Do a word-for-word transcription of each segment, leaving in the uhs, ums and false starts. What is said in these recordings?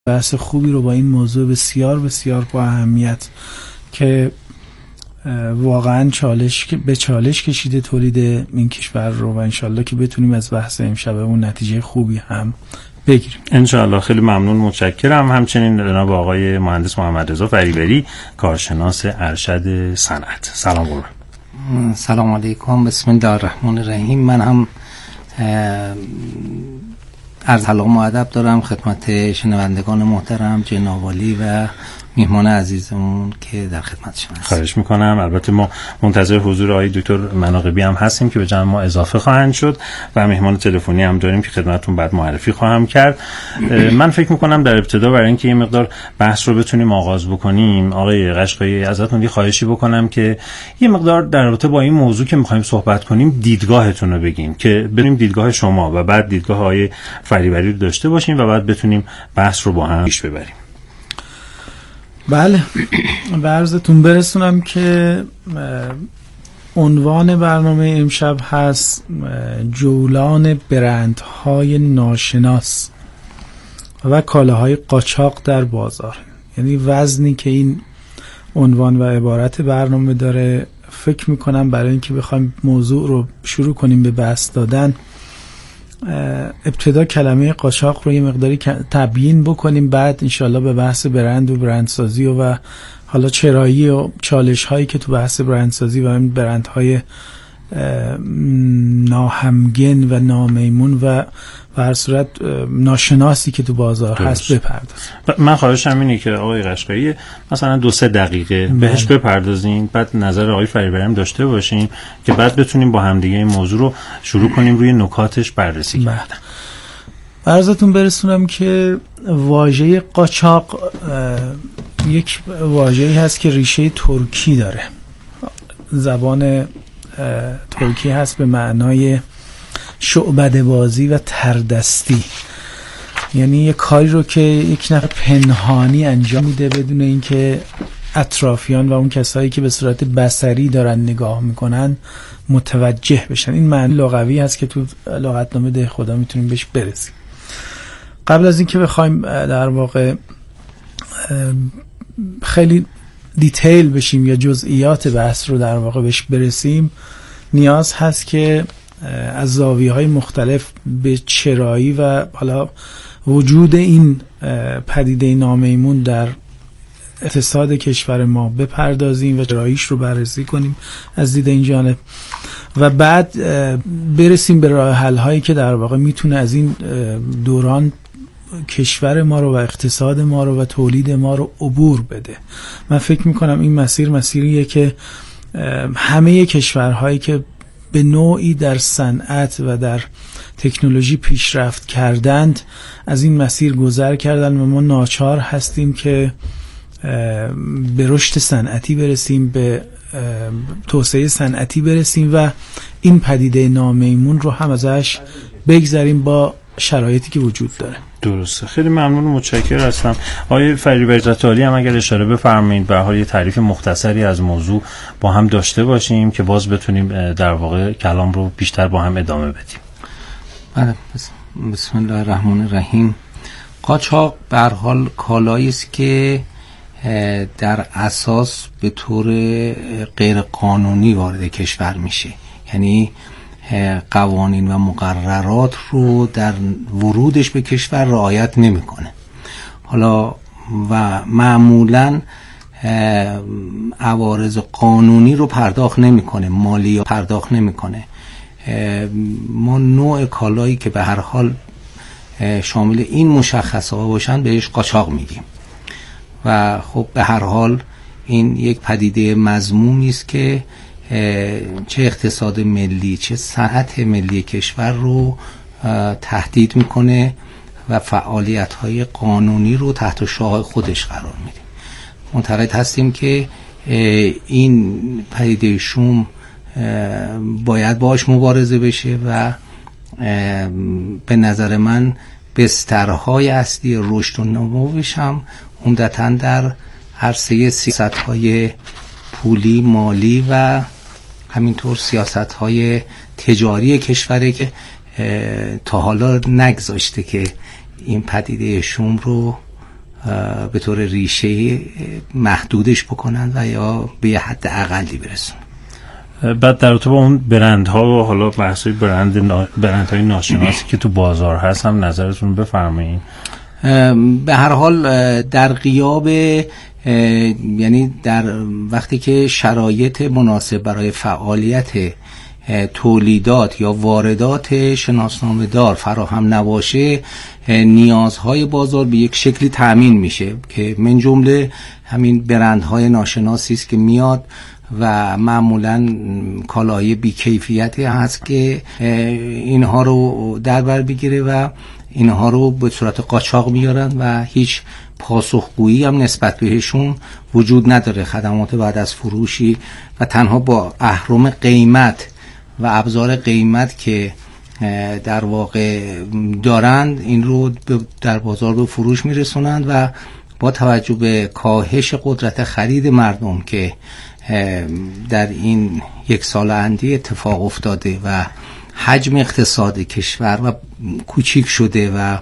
بحث خوبی رو با این موضوع بسیار بسیار با اهمیت که واقعا چالش به چالش کشیده تولید این کشور رو و انشالله که بتونیم از بحث امشب اون نتیجه خوبی هم بگیریم انشالله. خیلی ممنون، متشکرم. همچنین جناب آقای مهندس محمد رضا فریبری، کارشناس ارشد صنعت. سلام قربان. سلام علیکم، بسم الله الرحمن الرحیم. من هم عرض سلام و ادب دارم خدمت شنوندگان محترم، جناب عالی و میهمان عزیزمون که در خدمت شما هستیم. خواهش میکنم. البته ما منتظر حضور آقای دکتر مناقبی هم هستیم که به جمع ما اضافه خواهند شد و میهمان تلفنی هم داریم که خدمتتون بعد معرفی خواهم کرد. من فکر میکنم در ابتدا برای اینکه یه مقدار بحث رو بتونیم آغاز بکنیم، آقای قشقایی ازتون یه خواهشی بکنم که یه مقدار در رابطه با این موضوع که میخوایم صحبت کنیم دیدگاهتون رو بگین، که ببینیم دیدگاه شما و بعد دیدگاه آقای فریبری رو داشته باشیم و بعد بتونیم بحث رو با هم پیش ببریم. بله، به عرضتون برسونم که عنوان برنامه امشب هست جولان برندهای ناشناس و کالاهای قاچاق در بازار. یعنی وزنی که این عنوان و عبارت برنامه داره، فکر میکنم برای اینکه بخوایم موضوع رو شروع کنیم به بحث دادن، ابتدا کلمه قاچاق رو یه مقداری تبیین بکنیم، بعد انشالله به بحث برند و برندسازی و, و حالا چرایی و چالش هایی که تو بحث برندسازی و این برندهای ناهمگن و نامیمون و به هر صورت ناشناسی که تو بازار درست هست بپردازیم. من خواهشم اینه که آقای قشقایی مثلا دو سه دقیقه بله. بهش بپردازیم، بعد نظر آقای فریبری هم داشته باشیم که بعد بتونیم با همدیگه این موضوع رو شروع کنیم روی نکاتش بررسی کردن. بله. عرضتون برسونم که واژه قاچاق یک واژه‌ای هست که ریشه ترکی داره، زبان ترکی هست، به معنای شعبده بازی و تردستی. یعنی یک کاری رو که یک نفر پنهانی انجام میده بدون اینکه اطرافیان و اون کسایی که به صورت بصری دارن نگاه میکنن متوجه بشن. این معنی لغوی هست که تو لغتنامه ده خدا میتونیم بهش برسیم. قبل از اینکه بخوایم در واقع خیلی دیتیل بشیم یا جزئیات بحث رو در واقع بهش برسیم، نیاز هست که از زاویه‌های مختلف به چرایی و حالا وجود این پدیده نامیمون در اقتصاد کشور ما بپردازیم و چراییش رو بررسی کنیم از دید این جانب و بعد برسیم به راه حل هایی که در واقع میتونه از این دوران کشور ما رو و اقتصاد ما رو و تولید ما رو عبور بده. من فکر میکنم این مسیر مسیریه که همه کشورهایی که به نوعی در صنعت و در تکنولوژی پیشرفت کردند از این مسیر گذر کردن و ما ناچار هستیم که به رشد صنعتی برسیم، به توسعه صنعتی برسیم و این پدیده نامیمون رو هم ازش بگذریم با شرایطی که وجود داره. درسته. خیلی ممنون و متشکرم هستم. آقای فریبری زاتالی هم اگر اشاره بفرمایید به حال یه تعریف مختصری از موضوع با هم داشته باشیم که باز بتونیم در واقع کلام رو بیشتر با هم ادامه بدیم. بله، بسم الله الرحمن الرحیم. قاچاق به هر حال کالایی است که در اساس به طور غیر قانونی وارد کشور میشه، یعنی قوانین و مقررات رو در ورودش به کشور رعایت نمیکنه. حالا و معمولاً عوارض قانونی رو پرداخت نمیکنه، مالی رو پرداخت نمیکنه. ما نوع کالایی که به هر حال شامل این مشخصه ها باشن بهش قاچاق میگیم و خب به هر حال این یک پدیده مذمومی است که چه اقتصاد ملی چه صنعت ملی کشور رو تهدید میکنه و فعالیت‌های قانونی رو تحت شعاع خودش قرار میده. معتقد هستیم که این پدیده شوم باید باهاش مبارزه بشه و به نظر من بسترهای اصلی رشد و نموش هم عمدتاً در عرصه سیاست‌های پولی، مالی و همینطور سیاست‌های تجاری کشوره که تا حالا نگذاشته که این پدیده شوم رو به طور ریشه محدودش بکنن و یا به یه حد اقلی برسن. بعد در رابطه با اون برندها و حالا بحثی برند نا... برندهای ناشناسی که تو بازار هست هم نظرتون بفرمایید. به هر حال در غیاب یعنی در وقتی که شرایط مناسب برای فعالیت تولیدات یا واردات شناسنامه دار فراهم نباشه، نیازهای بازار به یک شکلی تأمین میشه که من جمله همین برندهای ناشناسی است که میاد و معمولاً کالای بی‌کیفیتی هست که اینها رو در بر بگیره و اینها رو به صورت قاچاق میارن و هیچ پاسخگویی هم نسبت بهشون وجود نداره. خدمات بعد از فروشی و تنها با اهرم قیمت و ابزار قیمت که در واقع دارند این رو در بازار به فروش میرسونند و با توجه به کاهش قدرت خرید مردم که در این یک سال اندی اتفاق افتاده و حجم اقتصاد کشور و کوچیک شده و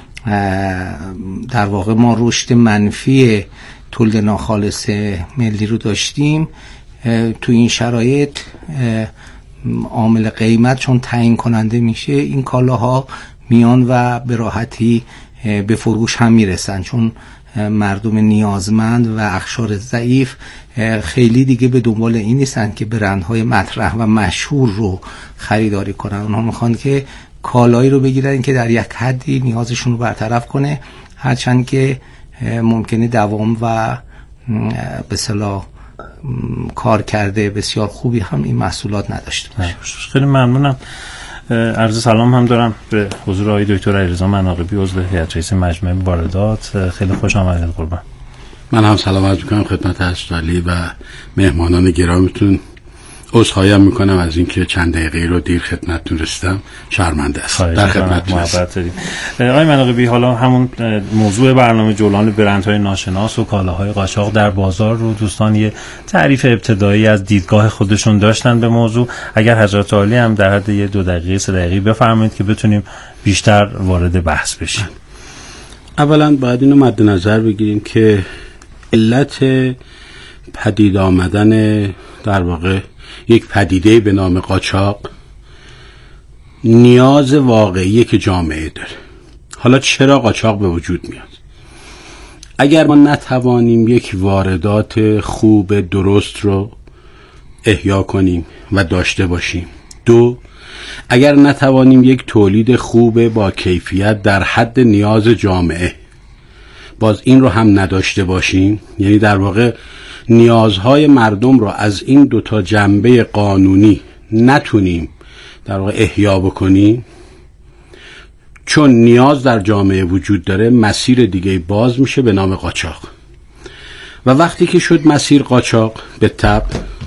در واقع ما رشد منفی تولید ناخالص ملی رو داشتیم، تو این شرایط عامل قیمت چون تعیین کننده میشه، این کالاها میان و به راحتی به فروش هم میرسن، چون مردم نیازمند و اقشار ضعیف خیلی دیگه به دنبال این نیستن که برندهای مطرح و مشهور رو خریداری کنن. اونها میخوان که کالایی رو بگیرن که در یک حدی نیازشون رو برطرف کنه، هرچند که ممکنه دوام و به اصطلاح کار کرده بسیار خوبی هم این محصولات نداشته باشه. خیلی ممنونم. عرض سلام هم دارم به حضور آقای دکتر علیرضا مناقبی، عضو هیئت رئیس مجمع واردات. خیلی خوش آمدید قربان. من هم سلام عرض می‌کنم خدمت حضرت و مهمانان گرامیتون. عذرخواهی میکنم از اینکه چند دقیقه رو دیر خدمتتون رسیدم، شرمنده هستم. در خدمتتون هستم. آقای مناقبی، حالا همون موضوع برنامه جولان برندهای ناشناس و کالاهای قاچاق در بازار رو دوستان یه تعریف ابتدایی از دیدگاه خودشون داشتن به موضوع. اگر حضرت عالی هم در حد یه دو دقیقه سه دقیقه بفرمایید که بتونیم بیشتر وارد بحث بشیم. اولا باید اینو مد نظر بگیریم که علت پدید آمدن در واقع یک پدیده به نام قاچاق نیاز واقعی که جامعه داره. حالا چرا قاچاق به وجود میاد؟ اگر ما نتوانیم یک واردات خوب درست رو احیا کنیم و داشته باشیم، دو، اگر نتوانیم یک تولید خوب با کیفیت در حد نیاز جامعه باز این رو هم نداشته باشیم، یعنی در واقع نیازهای مردم رو از این دوتا جنبه قانونی نتونیم در واقع احیا بکنیم، چون نیاز در جامعه وجود داره، مسیر دیگه باز میشه به نام قاچاق. و وقتی که شد مسیر قاچاق، به تبع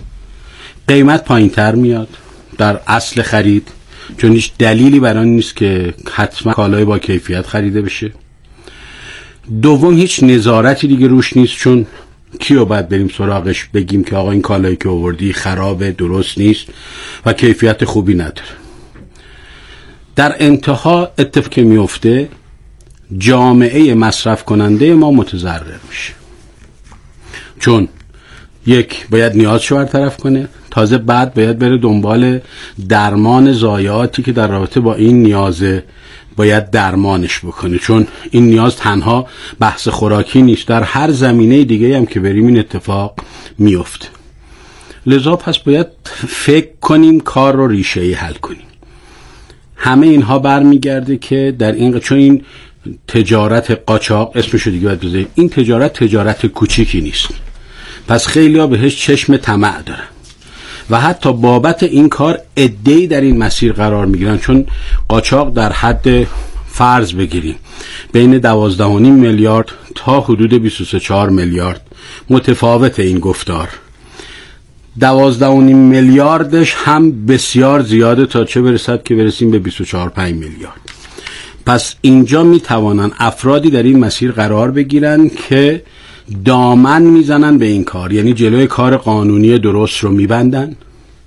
قیمت پایین تر میاد در اصل خرید، چون هیچ دلیلی برای نیست که حتما کالای با کیفیت خریده بشه. دوم، هیچ نظارتی دیگه روش نیست، چون کیو باید بریم سراغش بگیم که آقا این کالایی که آوردی خرابه، درست نیست و کیفیت خوبی نداره. در انتها اتفاقی میفته جامعه مصرف کننده ما متضرر میشه، چون یک باید نیازشو برطرف کنه، تازه بعد باید بره دنبال درمان ضایعاتی که در رابطه با این نیازه باید درمانش بکنه، چون این نیاز تنها بحث خوراکی نیست، در هر زمینه دیگه هم که بریم این اتفاق میفته. لذا پس باید فکر کنیم کار رو ریشه‌ای حل کنیم. همه اینها برمیگرده که در این، چون این تجارت قاچاق اسمشو دیگه باید بذاریم، این تجارت تجارت کوچیکی نیست، پس خیلی ها بهش چشم طمع دارن و حتی بابت این کار عده‌ای در این مسیر قرار میگیرن، چون قاچاق در حد فرض بگیریم بین دوازده و نیم میلیارد تا حدود بیست و سه چهار میلیارد، متفاوت این گفتار. دوازده و نیم میلیاردش هم بسیار زیاده تا چه برسد که برسیم به بیست و چهار پنج میلیارد. پس اینجا میتوانن افرادی در این مسیر قرار بگیرن که دامن میزنن به این کار، یعنی جلوی کار قانونی درست رو میبندن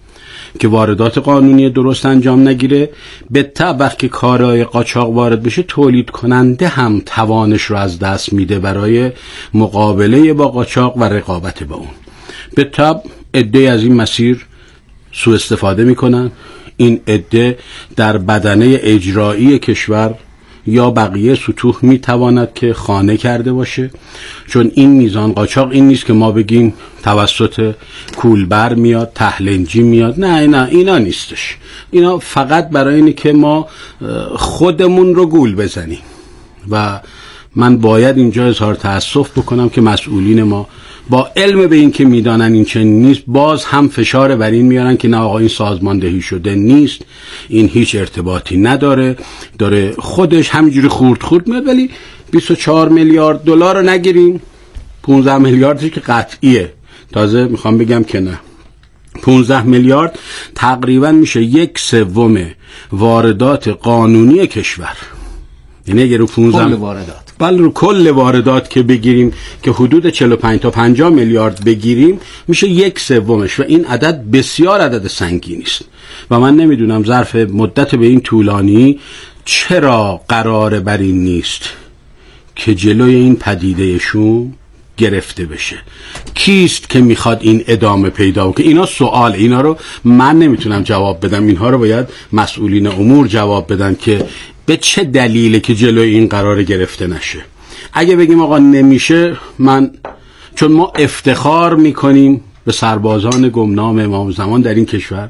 که واردات قانونی درست انجام نگیره. به تبع وقتی کارهای قاچاق وارد بشه تولید کننده هم توانش رو از دست میده برای مقابله با قاچاق و رقابت با اون. به تبع عده از این مسیر سوء استفاده میکنن. این عده در بدنه اجرایی کشور یا بقیه سطوح میتواند که خانه کرده باشه، چون این میزان قاچاق این نیست که ما بگیم توسط کولبر میاد، تهلنجی میاد، نه نه اینا نیستش. اینا فقط برای اینه که ما خودمون رو گول بزنیم و من باید اینجا اظهار تأسف بکنم که مسئولین ما با علم به این که میدانن این چنین نیست باز هم فشار بر این میارن که نه آقا این سازماندهی شده نیست، این هیچ ارتباطی نداره، داره خودش همینجوری خورد خورد میاد. ولی بیست و چهار میلیارد دلار رو نگیریم، پانزده میلیاردش که قطعیه، تازه میخوام بگم که نه، پانزده میلیارد تقریبا میشه یک سوم واردات قانونی کشور. یعنی اگر رو پانزده واردات بله رو کل واردات که بگیریم که حدود چهل و پنج تا پنجاه میلیارد بگیریم میشه یک سومش و این عدد بسیار عدد سنگینی است و من نمیدونم ظرف مدت به این طولانی چرا قرار بر این نیست که جلوی این پدیده شوم گرفته بشه. کیست که میخواد این ادامه پیدا کنه؟ اینا سوال، اینا رو من نمیتونم جواب بدم، اینها رو باید مسئولین امور جواب بدن که به چه دلیله که جلوی این قرار گرفته نشه. اگه بگیم آقا نمیشه، من چون ما افتخار میکنیم به سربازان گمنام امام زمان در این کشور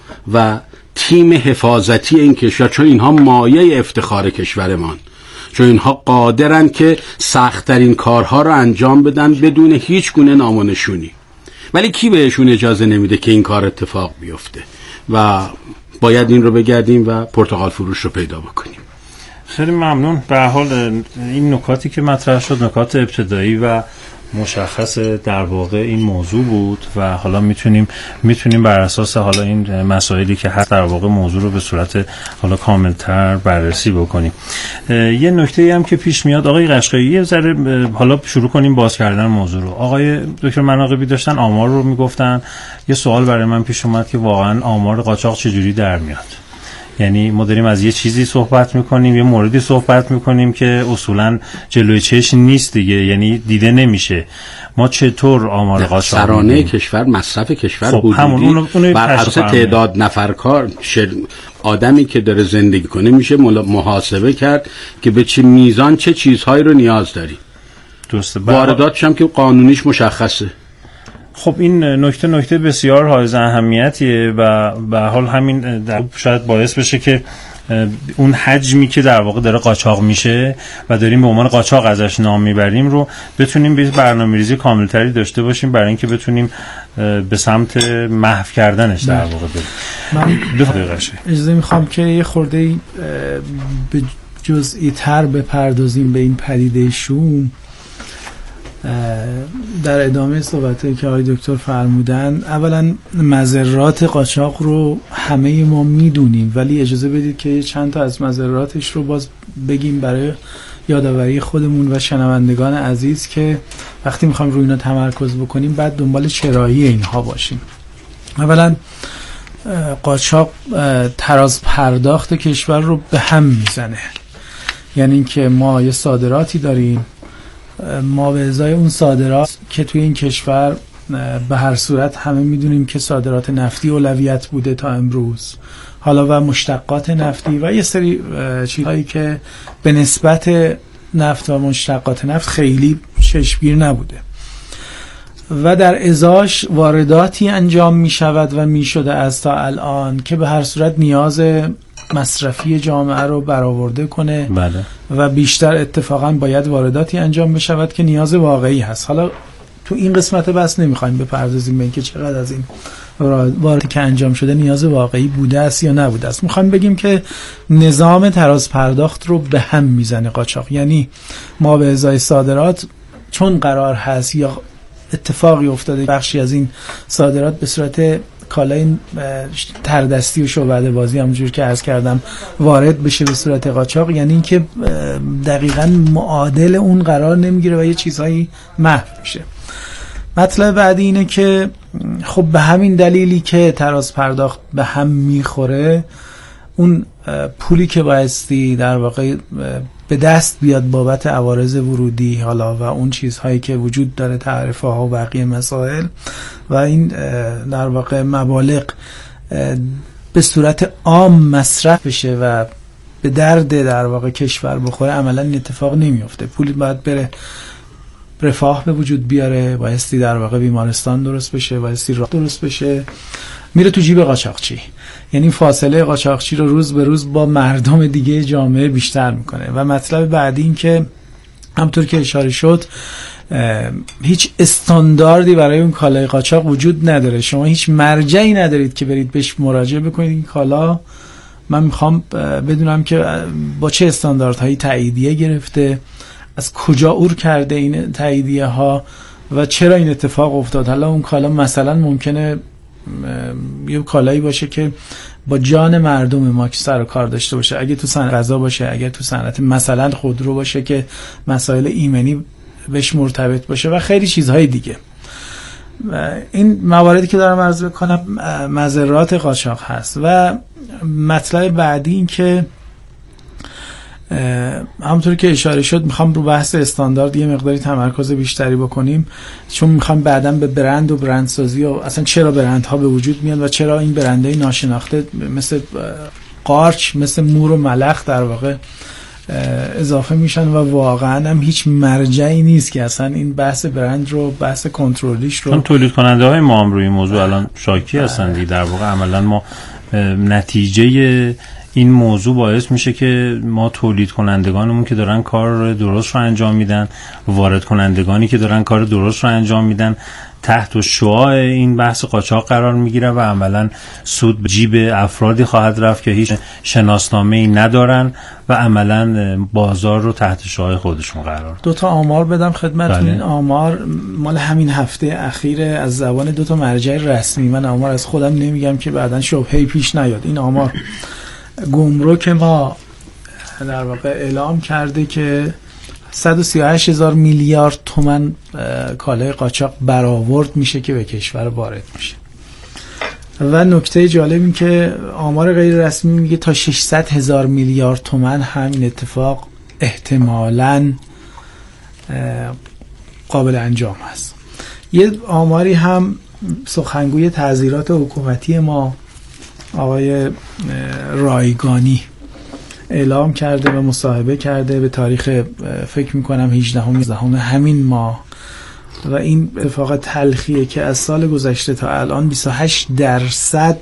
و تیم حفاظتی این کشور، چون اینها مایه افتخار کشورمان، چون اینها قادرن که سخت‌ترین کارها رو انجام بدن بدون هیچ گونه نام و نشونی، ولی کی بهشون اجازه نمیده که این کار اتفاق بیفته و باید این رو بگردیم و پرتقال فروش رو پیدا بکنیم. خیلی ممنون. به هر حال این نکاتی که مطرح شد نکات ابتدایی و مشخص در واقع این موضوع بود و حالا میتونیم میتونیم بر اساس حالا این مسائلی که هست در واقع موضوع رو به صورت حالا کاملتر بررسی بکنیم. یه نکته هم که پیش میاد آقای قشقایی، یه ذره حالا شروع کنیم باز کردن موضوع رو. آقای دکتر مناقبی داشتن آمار رو میگفتن، یه سوال برای من پیش اومد که واقعا آمار قاچاق چجوری در میاد؟ یعنی ما داریم از یه چیزی صحبت میکنیم، یه موردی صحبت میکنیم که اصولا جلوی چشم نیست دیگه، یعنی دیده نمیشه. ما چطور آمار قاچاق سرانه کشور، مصرف کشور خب حدودی بر اساس تعداد نفرکار آدمی که داره زندگی کنه میشه محاسبه کرد که به چه میزان چه چیزهایی رو نیاز داری. درسته. وارداتش هم که قانونیش مشخصه. خب این نکته نکته بسیار حائز اهمیتیه و به هر حال همین در شاید باعث بشه که اون حجمی که در واقع داره قاچاق میشه و داریم به عنوان قاچاق ازش نام میبریم رو بتونیم به برنامه‌ریزی کاملتری داشته باشیم برای اینکه بتونیم به سمت محو کردنش در واقع بریم. من دو دقیقه اجازه میخوام که یه خورده به جزئی تر بپردازیم به این پدیده شوم. در ادامه صحبتی که آقای دکتر فرمودن، اولا مضرات قاچاق رو همه ما میدونیم، ولی اجازه بدید که چند تا از مضراتش رو باز بگیم برای یادآوری خودمون و شنوندگان عزیز که وقتی میخوایم روی اینا تمرکز بکنیم بعد دنبال چرایی اینها باشیم. اولا قاچاق تراز پرداخت کشور رو به هم میزنه، یعنی اینکه ما یه صادراتی داریم، ما به ازای اون صادرات که توی این کشور به هر صورت همه میدونیم که صادرات نفتی اولویت بوده تا امروز، حالا و مشتقات نفتی و یه سری چیزهایی که به نسبت نفت و مشتقات نفت خیلی چشمگیر نبوده و در ازاش وارداتی انجام می شود و می شده از تا الان که به هر صورت نیاز مصرفی جامعه رو برآورده کنه. بله. و بیشتر اتفاقا باید وارداتی انجام بشود که نیاز واقعی هست. حالا تو این قسمت بس نمیخوایم بپردازیم به اینکه چقدر از این وارداتی که انجام شده نیاز واقعی بوده است یا نبوده است. میخوایم بگیم که نظام تراز پرداخت رو به هم میزنه قاچاق، یعنی ما به ازای صادرات چون قرار هست یا اتفاقی افتاده بخشی از این صادرات به صورت کالای تردستی و شعبده بازی همونجور که عرض کردم وارد بشه به صورت قاچاق، یعنی اینکه دقیقاً معادل اون قرار نمیگیره و یه چیزهایی محو میشه. مطلب بعدی اینه که خب به همین دلیلی که تراز پرداخت به هم میخوره، اون پولی که بایستی در واقع به دست بیاد بابت عوارض ورودی حالا و اون چیزهایی که وجود داره، تعرفه ها و بقیه مسائل و این در واقع مبالغ به صورت عام مصرف بشه و به درد در واقع کشور بخوره، عملا این اتفاق نمیفته. پولی باید بره رفاه به وجود بیاره، بایستی در واقع بیمارستان درست بشه، بایستی راه درست بشه، میره تو جیب قاچاقچی. یعنی فاصله قاچاقچی رو روز به روز با مردم دیگه جامعه بیشتر میکنه. و مطلب بعدی این که همطور که اشاره شد هیچ استانداردی برای اون کالای قاچاق وجود نداره. شما هیچ مرجعی ندارید که برید بهش مراجعه بکنید این کالا من میخوام بدونم که با چه استانداردهایی تاییدیه گرفته، از کجا عبور کرده این تاییدیه ها و چرا این اتفاق افتاد. حالا اون کالا مثلا ممکنه یه کالایی باشه که با جان مردم ما که سر و کار داشته باشه، اگه تو صنعت غذا باشه، اگر تو صنعت مثلا خودرو باشه که مسائل ایمنی بهش مرتبط باشه و خیلی چیزهای دیگه. این مواردی که دارم عرض بکنم مضرات قاچاق هست. و مطلب بعدی این که همونطور که اشاره شد میخوام رو بحث استاندارد یه مقداری تمرکز بیشتری بکنیم، چون میخوام بعداً به برند و برندسازی و اصلا چرا برندها به وجود میاد و چرا این برندهای ناشناخته مثل قارچ، مثل مور و ملخ در واقع اضافه میشن و واقعا هم هیچ مرجعی نیست که اصلا این بحث برند رو، بحث کنترلیش رو، چون تولید کننده های ما هم روی موضوع الان شاکی هستن دیگه. در واقع عملا ما نتیجه این موضوع باعث میشه که ما تولید کنندگانمون که دارن کار درست رو انجام میدن، وارد کنندگانی که دارن کار درست رو انجام میدن، تحت شعاع این بحث قاچاق قرار میگیره و عملا سود به جیب افرادی خواهد رفت که هیچ شناسنامه‌ای ندارن و عملا بازار رو تحت شعاع خودشون قرار. دو تا آمار بدم خدمتتون. بله. این آمار مال همین هفته اخیر از زبان دو تا مرجع رسمی، من آمار از خودم نمیگم که بعداً شبهه‌ای پیش نیاد. این آمار گمرک ما در واقع اعلام کرده که صد و سی و هشت هزار میلیارد تومان کالای قاچاق برآورد میشه که به کشور وارد میشه. و نکته جالب این که آمار غیر رسمی میگه تا ششصد هزار میلیارد تومان همین اتفاق احتمالاً قابل انجام هست. یه آماری هم سخنگوی تعزیرات حکومتی ما آقای رایگانی اعلام کرده و مصاحبه کرده به تاریخ فکر میکنم هجدهم همین ماه و این اتفاق تلخیه که از سال گذشته تا الان بیست و هشت درصد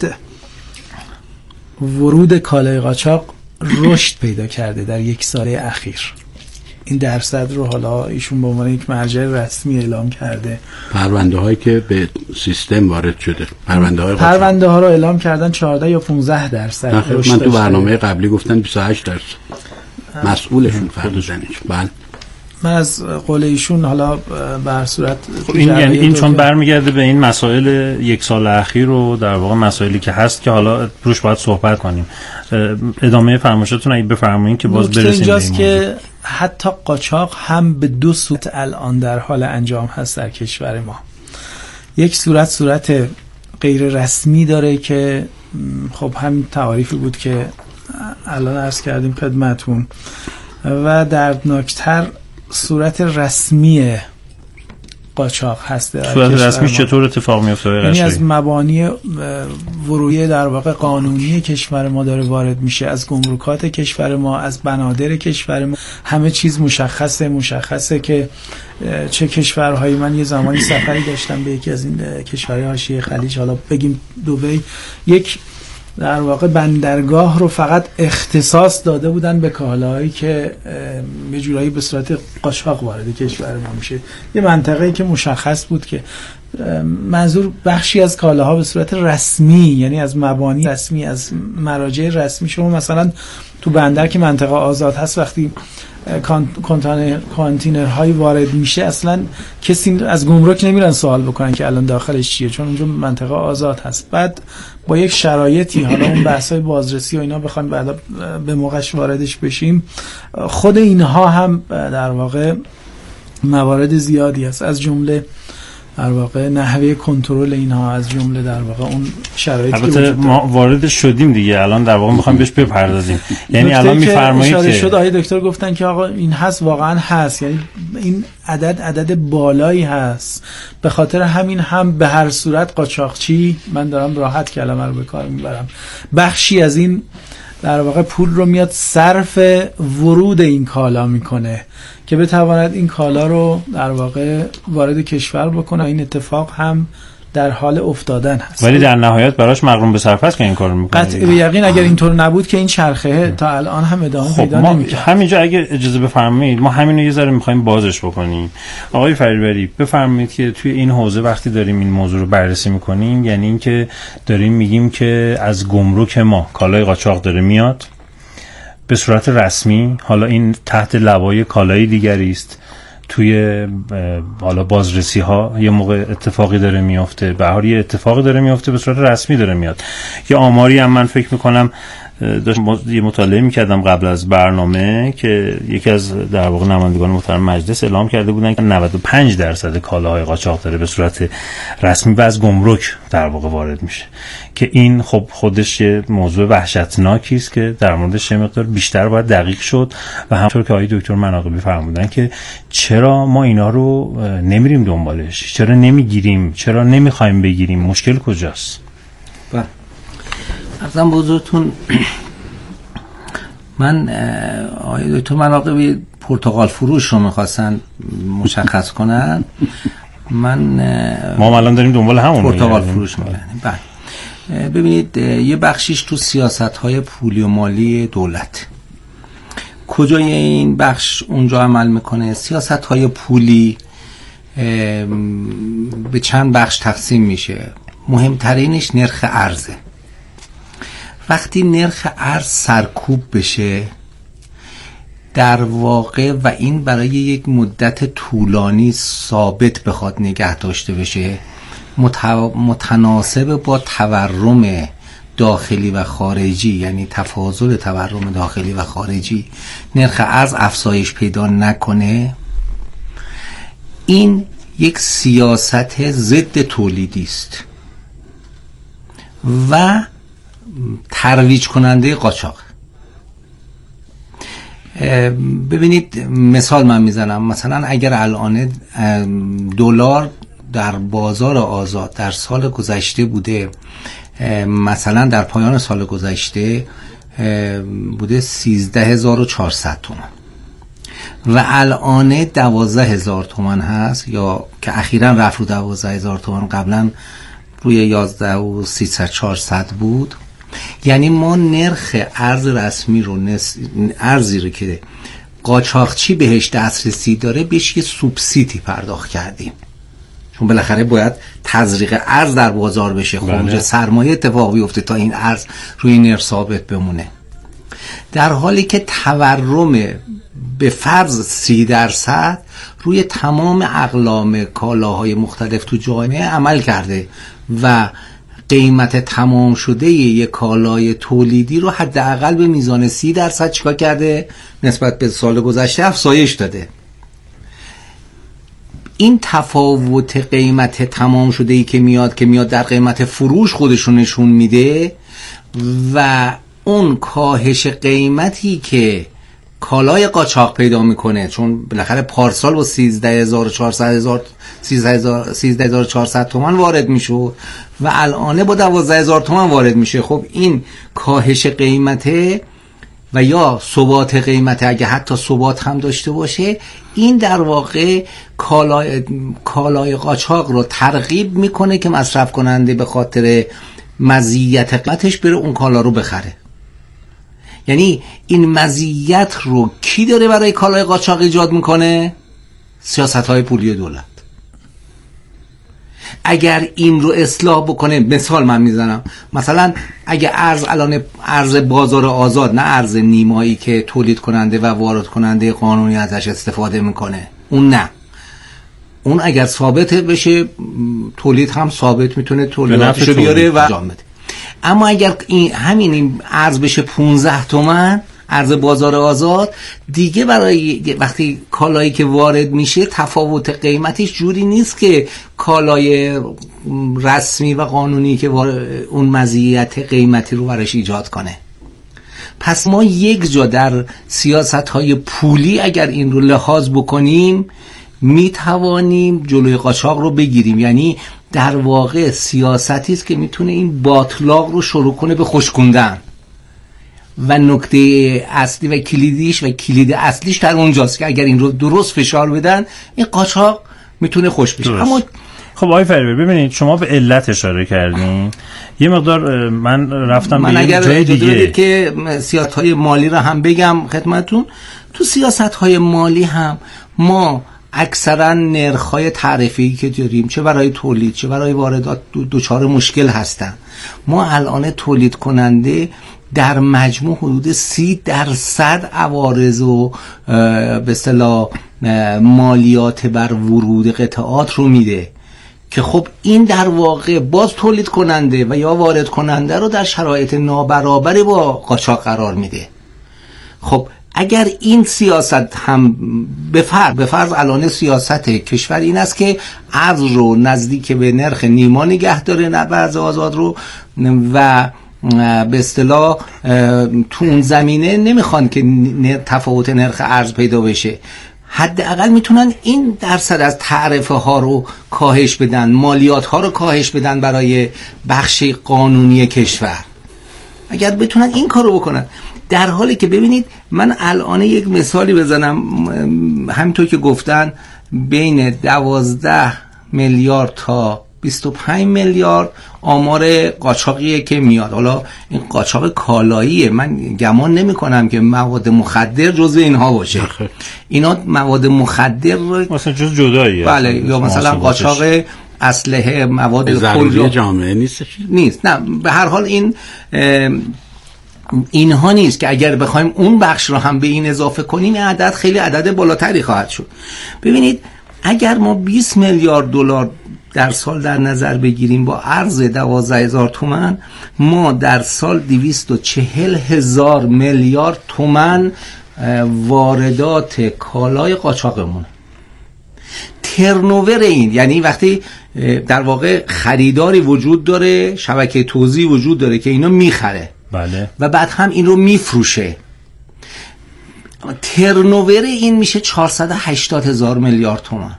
ورود کالای قاچاق رشد پیدا کرده در یک ساله اخیر. این درصد رو حالا ایشون به عنوان یک مرجع رسمی اعلام کرده. پرونده هایی که به سیستم وارد شده، پرونده های پرونده ها رو اعلام کردن چهارده یا پانزده درصد. من تو برنامه قبلی گفتن بیست و هشت درصد. مسئولشون فرمودن. بله. من از قول ایشون حالا به هر صورت این یعنی این چون برمیگرده به این مسائل یک سال اخیر و در واقع مسائلی که هست که حالا روش باید صحبت کنیم. ادامه فرمایشاتون اگه بفرمایید که باز برسیم به این اینجاست که حتی قاچاق هم به دو صورت الان در حال انجام هست در کشور ما. یک صورت صورت غیر رسمی داره که خب همین تعاریفی بود که الان عرض کردیم خدمتون، و دردناکتر صورت رسمی قاچاق هست. صورت رسمی چطور اتفاق میفته؟ یعنی از مبانی ورودی در واقع قانونی کشور ما داره وارد میشه، از گمرکات کشور ما، از بنادر کشور ما، همه چیز مشخصه. مشخصه که چه کشورهایی، من یه زمانی سفری داشتم به یکی از این کشورهای حاشیه خلیج، حالا بگیم دبی، یک در واقع بندرگاه رو فقط اختصاص داده بودن به کالاهایی که یه جورایی به صورت قاچاق وارد کشور ما میشه. یه منطقه‌ای که مشخص بود که منظور بخشی از کالاها به صورت رسمی، یعنی از مبانی رسمی، از مراجع رسمی. شما مثلا تو بندر که منطقه آزاد هست، وقتی کانتینرهایی وارد میشه اصلا کسی از گمرک نمیرن سوال بکنن که الان داخلش چیه، چون اونجا منطقه آزاد هست. بعد با یک شرایطی، حالا اون بحثای بازرسی و اینا بخوایم بعدا به موقعش واردش بشیم، خود اینها هم در واقع موارد زیادی هست، از جمله در واقع نحوه کنترل اینها، از جمله در واقع اون شرایطی که البته ما وارد شدیم دیگه، الان در واقع میخوایم بهش بپردازیم. یعنی الان میفرمایید که شد آقای دکتر گفتن که آقا این هست، واقعا هست، یعنی این عدد عدد بالایی هست، به خاطر همین هم به هر صورت قاچاقچی، من دارم راحت کلمه رو به کار میبرم، بخشی از این در واقع پول رو میاد صرف ورود این کالا میکنه که بتواند این کالا رو در واقع وارد کشور بکنه. این اتفاق هم در حال افتادن هست، ولی در نهایت براش مغروم به صرفه است که این کارو میکنه. قطع به یقین اگر اینطور نبود که این چرخه تا الان هم ادامه خب پیدا نمی‌کرد. همینجا اگه اجازه بفرمایید ما همین رو یه ذره می‌خوایم بازش بکنیم. آقای فریبری بفرمایید که توی این حوزه وقتی داریم این موضوع رو بررسی می‌کنیم، یعنی اینکه داریم میگیم که از گمرک ما کالای قاچاق داره میاد به صورت رسمی، حالا این تحت لوای کالای دیگری است، توی حالا بازرسی ها یه موقع اتفاقی داره میفته، بهار یه اتفاقی داره میفته، به صورت رسمی داره میاد. یه آماری هم من فکر میکنم داشت یه مطالعه میکردم قبل از برنامه که یکی از در واقع نمایندگان محترم مجلس اعلام کرده بودن که نود و پنج درصد کالاهای قاچاق داره به صورت رسمی و از گمرک در واقع وارد میشه، که این خب خودش یه موضوع وحشتناکی است که در موردش یه مقدار بیشتر باید دقیق شد. و همونطور که آقای دکتر مناقبی فرمودن که چرا ما اینا رو نمیریم دنبالش، چرا نمیگیریم، چرا نمیخوایم بگیریم، مشکل کجاست؟ بله ارزم بزرگتون، من آقای دکتر مناقبی پرتقال فروش رو میخواستن مشخص کنن، من ما الان داریم دنبال همون پرتقال فروش میکنیم. بله ببینید یه بخشیش تو سیاست‌های پولی و مالی دولت. کجای این بخش اونجا عمل میکنه؟ سیاست‌های پولی به چند بخش تقسیم میشه، مهمترینش نرخ ارزه. وقتی نرخ ارز سرکوب بشه در واقع و این برای یک مدت طولانی ثابت بخواد نگه داشته بشه، متناسب با تورم داخلی و خارجی، یعنی تفاضل تورم داخلی و خارجی، نرخ ارز افزایش پیدا نکنه، این یک سیاست ضد تولیدی است و ترویج کننده قاچاق. ببینید مثال من میزنم، مثلا اگر الان دلار در بازار آزاد در سال گذشته بوده، مثلا در پایان سال گذشته بوده سیزده هزار و چهارصد تومان و الان دوازده هزار تومان هست، یا که اخیراً رفت رو دوازده هزار تومان، قبلا روی یازده و سیصد چهارصد بود. یعنی ما نرخ ارز رسمی رو نس... ارزی رو که قاچاقچی بهش دسترسی داره بهش یه سوبسیدی پرداخت کردیم، چون بالاخره باید تزریق ارز در بازار بشه، خروج سرمایه اتفاق بیفته تا این ارز روی نرخ ثابت بمونه، در حالی که تورم به فرض سی درصد روی تمام اقلام کالاهای مختلف تو جامعه عمل کرده و قیمت تمام شده یک کالای تولیدی رو حداقل به میزان سی درصد چیکار کرده؟ نسبت به سال گذشته افزایش داده. این تفاوت قیمت تمام شده ای که میاد که میاد در قیمت فروش خودشون نشون میده و اون کاهش قیمتی که کالای قاچاق پیدا میکنه، چون بالاخره پارسال با سیزده هزار و چهارصد تومان وارد میشد و الان با دوازده هزار تومان وارد میشه. خب این کاهش قیمته و یا ثبات قیمته، اگه حتی ثبات هم داشته باشه، این در واقع کالای کالای قاچاق رو ترغیب میکنه که مصرف کننده به خاطر مزیت قیمتش بره اون کالا رو بخره. یعنی این مزیت رو کی داره برای کالای قاچاق ایجاد میکنه؟ سیاست‌های پولی دولت. اگر این رو اصلاح بکنه، مثال من میزنم، مثلا اگه ارز الان ارز بازار آزاد، نه ارز نیمایی که تولید کننده و وارد کننده قانونی ازش استفاده میکنه، اون نه، اون اگر ثابت بشه تولید هم ثابت میتونه تولیداتشو بیاره و انجام بده. اما اگر این همین این ارز بشه پانزده تومن، عرضه بازار آزاد دیگه برای وقتی کالایی که وارد میشه تفاوت قیمتش جوری نیست که کالای رسمی و قانونی که اون مزیت قیمتی رو براش ایجاد کنه. پس ما یک جا در سیاست‌های پولی اگر این رو لحاظ بکنیم می توانیم جلوی قاچاق رو بگیریم. یعنی در واقع سیاستی است که میتونه این باطلاق رو شروع کنه به خشکوندن و نکته اصلی و کلیدیش و کلید اصلیش در اونجاست که اگر این رو درست فشار بدن این قاچاق میتونه خوش بشه. اما خب آقای فریبی ببینید شما به علت اشاره کردین، یه مقدار من رفتم من به اگر جای دیگه که سیاست‌های مالی رو هم بگم خدمتتون، تو سیاست‌های مالی هم ما اکثرا نرخ‌های تعرفه‌ای که داریم چه برای تولید چه برای واردات دوچار مشکل هستن. ما الان تولید کننده در مجموع حدود سی درصد عوارض و به اصطلاح مالیات بر ورود قطعات رو میده که خب این در واقع باز تولید کننده و یا وارد کننده رو در شرایط نابرابری با قاچاق قرار میده. خب اگر این سیاست هم به فرض به فرض الان سیاست کشور این است که ارز رو نزدیک به نرخ نیما نگه داره، نه ارز آزاد رو، و به اصطلاح تو اون زمینه نمیخوان که تفاوت نرخ ارز پیدا بشه، حداقل میتونن این درصد از تعرفه ها رو کاهش بدن، مالیات ها رو کاهش بدن برای بخش قانونی کشور. اگر بتونن این کارو بکنن، در حالی که ببینید من الان یک مثالی بزنم، همینطور که گفتن بین دوازده میلیارد تا بیست و پنج میلیارد آمار قاچاقیه که میاد. حالا این قاچاق کالاییه، من گمان نمی کنم که مواد مخدر جزو اینها باشه. اینا مواد مخدر مثلا جز جداییه. بله، یا مثلا قاچاق اسلحه، مواد ضروری جامعه نیست نیست نه به هر حال این اینها نیست که اگر بخوایم اون بخش رو هم به این اضافه کنیم این عدد خیلی عدد بالاتری خواهد شد. ببینید اگر ما بیست میلیارد دلار در سال در نظر بگیریم با ارز دوازده هزار تومان، ما در سال دویست و چهل هزار میلیارد تومان واردات کالای قاچاقمون. ترنوور این یعنی وقتی در واقع خریداری وجود داره، شبکه توزیع وجود داره که اینو میخره، بله، و بعد هم این رو میفروشه، ترنوور این میشه چهارصد و هشتاد هزار میلیارد تومان.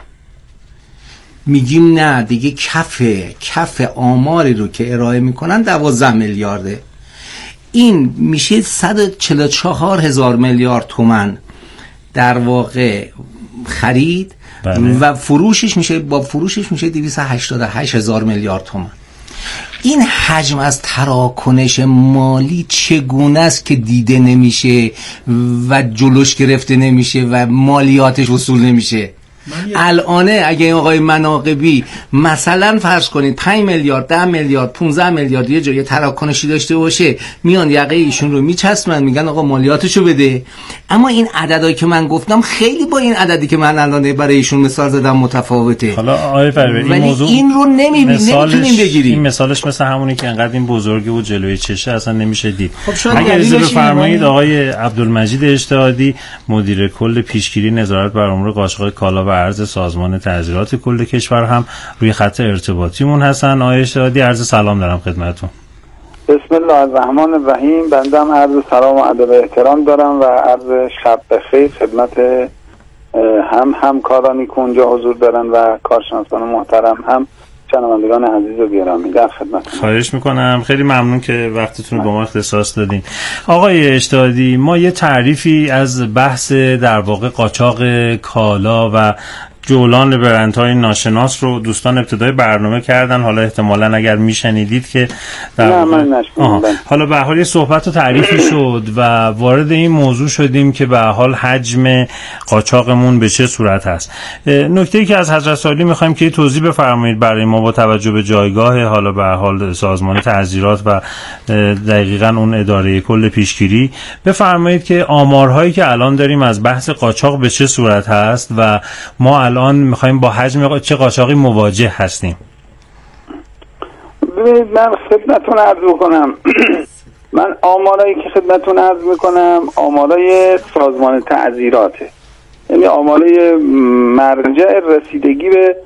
میگیم نه دیگه کف کف آماری رو که ارائه میکنن دوازده میلیارده، این میشه صد و چهل و چهار هزار میلیارد تومان در واقع خرید، بله، و فروشش میشه با فروشش میشه دویست و هشتاد و هشت هزار میلیارد تومان. این حجم از تراکنش مالی چگونه است که دیده نمیشه و جلوش گرفته نمیشه و مالیاتش وصول نمیشه؟ الانه اگه آقای مناقبی مثلا فرض کنید پنج میلیارد، ده میلیارد، پانزده میلیارد یه جای تراکنشی داشته باشه، میان یقه ایشون رو میچسبن میگن آقا مالیاتشو بده. اما این عددایی که من گفتم خیلی با این عددی که من الان برای ایشون مثال زدم متفاوته. حالا آقای فریبی این موضوع این رو نمیتونیم بگیریم. این مثالش مثل همونی که انقدر این بزرگی بود جلوی چشه اصلا نمیشه دید. خب اگه اجازه بفرمایید آقای عبدالمجید اجتهادی، مدیر کل پیشگیری نظارت بر امور قاچاق کالا و ارز سازمان تعزیرات کل کشور هم روی خط ارتباطیمون هستن. آقای اجتهادی عرض سلام دارم خدمتتون. بسم الله الرحمن الرحیم. بنده هم عرض سلام و ادب احترام دارم و عرض شب بخیر خدمت هم همکارانی که اونجا حضور دارن و کارشناسان محترم، هم شنوندگان عزیز و گرامی در خدمت. خواهش میکنم، خیلی ممنون که وقتتون رو با ما اختصاص دادین. آقای اجتهادی، ما یه تعریفی از بحث در واقع قاچاق کالا و جولان برندهای ناشناس رو دوستان ابتدای برنامه کردن، حالا احتمالاً اگر میشنیدید که در نه من نشنیدم. حالا به حال یه صحبت و تعریفی شد و وارد این موضوع شدیم که به حال حجم قاچاقمون به چه صورت هست. نکته‌ای که از حضرت عالی می‌خوایم که توضیح بفرمایید برای ما با توجه به جایگاه حالا به حال سازمان تعزیرات و دقیقاً اون اداره کل پیشگیری، بفرمایید که آمارهایی که الان داریم از بحث قاچاق به چه صورت هست و ما الان میخوایم با حجم چه قاچاقی مواجه هستیم. ببینید من خدمتتون عرض کنم من آمارایی که خدمتون عرض میکنم آمارای سازمان تعزیراته، یعنی آمارای مرجع رسیدگی به